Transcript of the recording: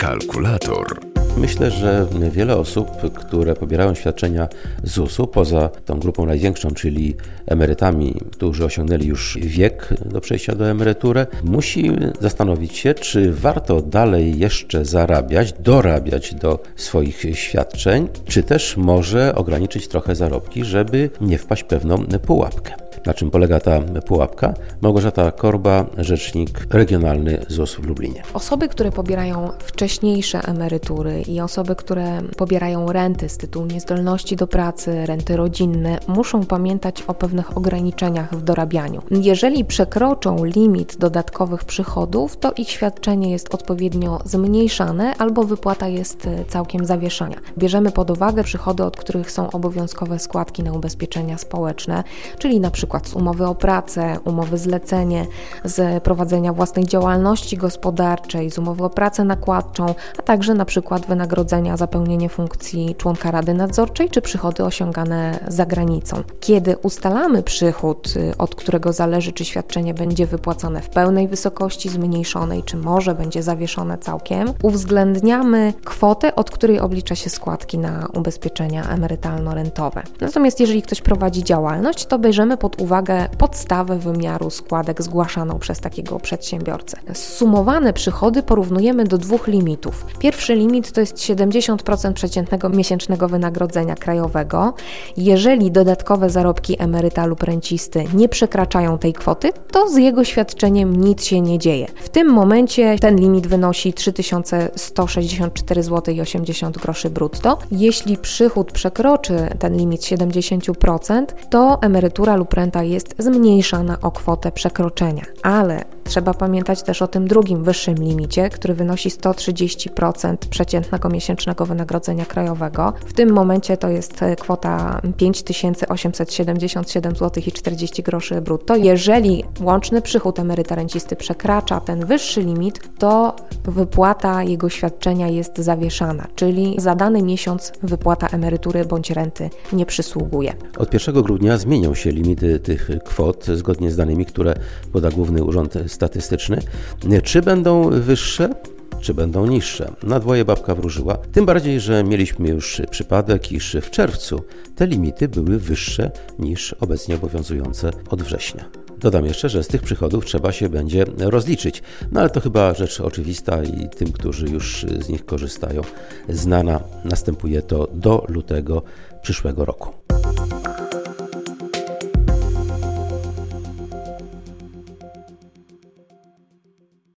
Kalkulator. Myślę, że wiele osób, które pobierają świadczenia ZUS-u, poza tą grupą największą, czyli emerytami, którzy osiągnęli już wiek do przejścia do emerytury, musi zastanowić się, czy warto dalej jeszcze zarabiać, dorabiać do swoich świadczeń, czy też może ograniczyć trochę zarobki, żeby nie wpaść w pewną pułapkę. Na czym polega ta pułapka? Małgorzata Korba, rzecznik regionalny ZUS w Lublinie. Osoby, które pobierają wcześniejsze emerytury i osoby, które pobierają renty z tytułu niezdolności do pracy, renty rodzinne, muszą pamiętać o pewnych ograniczeniach w dorabianiu. Jeżeli przekroczą limit dodatkowych przychodów, to ich świadczenie jest odpowiednio zmniejszane albo wypłata jest całkiem zawieszana. Bierzemy pod uwagę przychody, od których są obowiązkowe składki na ubezpieczenia społeczne, czyli na przykład z umowy o pracę, umowy zlecenie, z prowadzenia własnej działalności gospodarczej, z umowy o pracę nakładczą, a także na przykład wynagrodzenia za pełnienie funkcji członka Rady Nadzorczej czy przychody osiągane za granicą. Kiedy ustalamy przychód, od którego zależy, czy świadczenie będzie wypłacone w pełnej wysokości, zmniejszonej, czy może będzie zawieszone całkiem, uwzględniamy kwotę, od której oblicza się składki na ubezpieczenia emerytalno-rentowe. Natomiast jeżeli ktoś prowadzi działalność, to bierzemy pod uwagę podstawę wymiaru składek zgłaszaną przez takiego przedsiębiorcę. Zsumowane przychody porównujemy do dwóch limitów. Pierwszy limit to jest 70% przeciętnego miesięcznego wynagrodzenia krajowego. Jeżeli dodatkowe zarobki emeryta lub rencisty nie przekraczają tej kwoty, to z jego świadczeniem nic się nie dzieje. W tym momencie ten limit wynosi 3164,80 zł brutto. Jeśli przychód przekroczy ten limit 70%, to emerytura lub renta jest zmniejszana o kwotę przekroczenia. Ale trzeba pamiętać też o tym drugim, wyższym limicie, który wynosi 130% przeciętnego miesięcznego wynagrodzenia krajowego. W tym momencie to jest kwota 5877,40 zł brutto. Jeżeli łączny przychód emeryta rencisty przekracza ten wyższy limit, to wypłata jego świadczenia jest zawieszana, czyli za dany miesiąc wypłata emerytury bądź renty nie przysługuje. Od 1 grudnia zmienią się limity tych kwot zgodnie z danymi, które poda Główny Urząd Statystyczny. Czy będą wyższe, czy będą niższe? Na dwoje babka wróżyła. Tym bardziej, że mieliśmy już przypadek, iż w czerwcu te limity były wyższe niż obecnie obowiązujące od września. Dodam jeszcze, że z tych przychodów trzeba się będzie rozliczyć. No ale to chyba rzecz oczywista i tym, którzy już z nich korzystają, znana. Następuje to do lutego przyszłego roku.